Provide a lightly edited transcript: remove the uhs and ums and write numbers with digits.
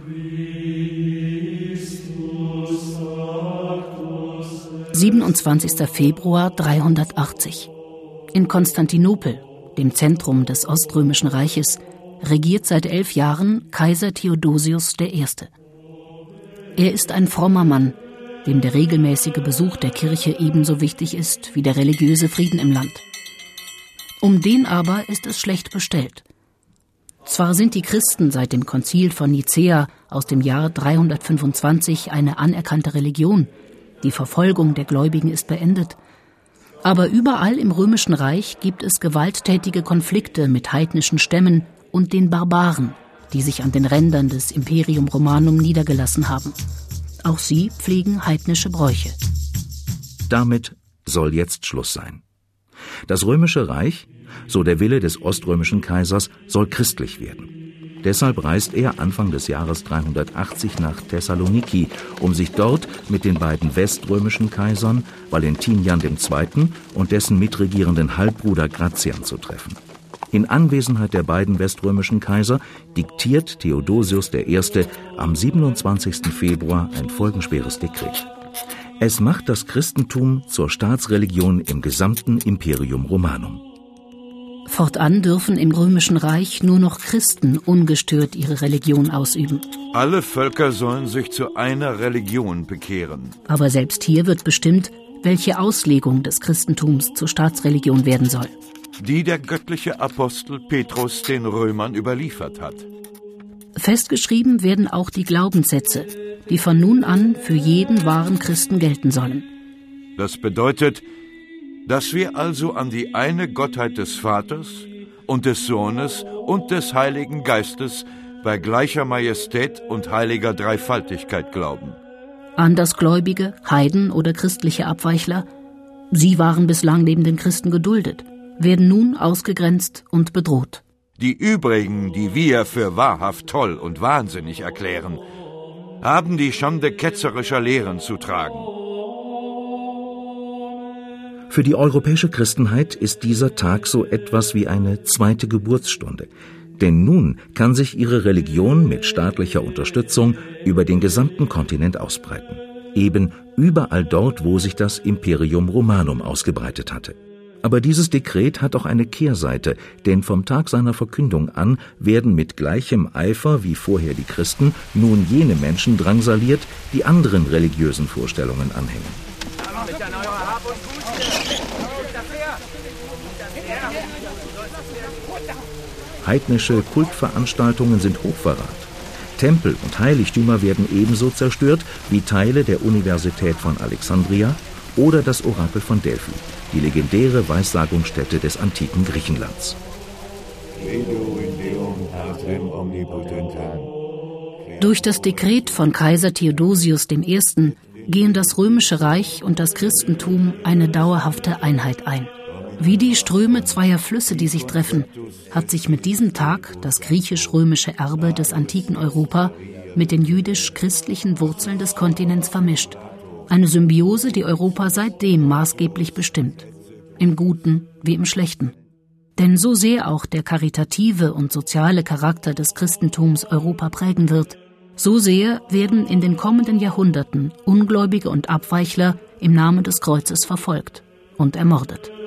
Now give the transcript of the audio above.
»27. Februar 380. In Konstantinopel, dem Zentrum des Oströmischen Reiches, regiert seit 11 Jahren Kaiser Theodosius I. Er ist ein frommer Mann, dem der regelmäßige Besuch der Kirche ebenso wichtig ist wie der religiöse Frieden im Land. Um den aber ist es schlecht bestellt. Zwar sind die Christen seit dem Konzil von Nicäa aus dem Jahr 325 eine anerkannte Religion, die Verfolgung der Gläubigen ist beendet, aber überall im Römischen Reich gibt es gewalttätige Konflikte mit heidnischen Stämmen und den Barbaren, die sich an den Rändern des Imperium Romanum niedergelassen haben. Auch sie pflegen heidnische Bräuche. Damit soll jetzt Schluss sein. Das Römische Reich, so der Wille des oströmischen Kaisers, soll christlich werden. Deshalb reist er Anfang des Jahres 380 nach Thessaloniki, um sich dort mit den beiden weströmischen Kaisern, Valentinian II. Und dessen mitregierenden Halbbruder Gratian zu treffen. In Anwesenheit der beiden weströmischen Kaiser diktiert Theodosius I. am 27. Februar ein folgenschweres Dekret. Es macht das Christentum zur Staatsreligion im gesamten Imperium Romanum. Fortan dürfen im Römischen Reich nur noch Christen ungestört ihre Religion ausüben. Alle Völker sollen sich zu einer Religion bekehren. Aber selbst hier wird bestimmt, welche Auslegung des Christentums zur Staatsreligion werden soll. Die der göttliche Apostel Petrus den Römern überliefert hat. Festgeschrieben werden auch die Glaubenssätze, die von nun an für jeden wahren Christen gelten sollen. Das bedeutet, dass wir also an die eine Gottheit des Vaters und des Sohnes und des Heiligen Geistes bei gleicher Majestät und heiliger Dreifaltigkeit glauben. Andersgläubige, Heiden oder christliche Abweichler, sie waren bislang neben den Christen geduldet, werden nun ausgegrenzt und bedroht. Die übrigen, die wir für wahrhaft toll und wahnsinnig erklären, haben die Schande ketzerischer Lehren zu tragen. Für die europäische Christenheit ist dieser Tag so etwas wie eine zweite Geburtsstunde. Denn nun kann sich ihre Religion mit staatlicher Unterstützung über den gesamten Kontinent ausbreiten. Eben überall dort, wo sich das Imperium Romanum ausgebreitet hatte. Aber dieses Dekret hat auch eine Kehrseite, denn vom Tag seiner Verkündung an werden mit gleichem Eifer wie vorher die Christen nun jene Menschen drangsaliert, die anderen religiösen Vorstellungen anhängen. Heidnische Kultveranstaltungen sind Hochverrat. Tempel und Heiligtümer werden ebenso zerstört wie Teile der Universität von Alexandria oder das Orakel von Delphi, die legendäre Weissagungsstätte des antiken Griechenlands. Durch das Dekret von Kaiser Theodosius I. gehen das Römische Reich und das Christentum eine dauerhafte Einheit ein. Wie die Ströme zweier Flüsse, die sich treffen, hat sich mit diesem Tag das griechisch-römische Erbe des antiken Europa mit den jüdisch-christlichen Wurzeln des Kontinents vermischt. Eine Symbiose, die Europa seitdem maßgeblich bestimmt. Im Guten wie im Schlechten. Denn so sehr auch der karitative und soziale Charakter des Christentums Europa prägen wird, so sehr werden in den kommenden Jahrhunderten Ungläubige und Abweichler im Namen des Kreuzes verfolgt und ermordet.